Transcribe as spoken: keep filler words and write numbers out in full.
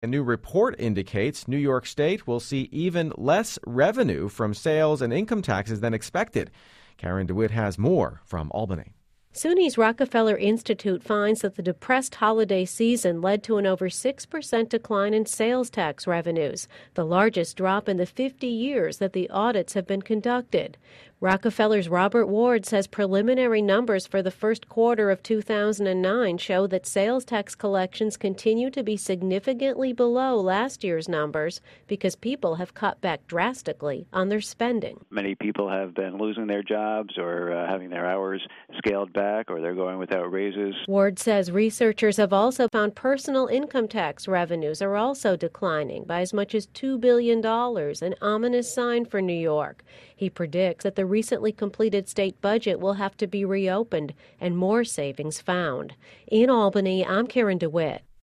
A new report indicates New York State will see even less revenue from sales and income taxes than expected. Karen DeWitt has more from Albany. SUNY's Rockefeller Institute finds that the depressed holiday season led to an over six percent decline in sales tax revenues, the largest drop in the fifty years that the audits have been conducted. Rockefeller's Robert Ward says preliminary numbers for the first quarter of two thousand nine show that sales tax collections continue to be significantly below last year's numbers because people have cut back drastically on their spending. Many people have been losing their jobs or uh, having their hours scaled back, or they're going without raises. Ward says researchers have also found personal income tax revenues are also declining by as much as two billion dollars, an ominous sign for New York. He predicts that the recently completed state budget will have to be reopened and more savings found. In Albany, I'm Karen DeWitt.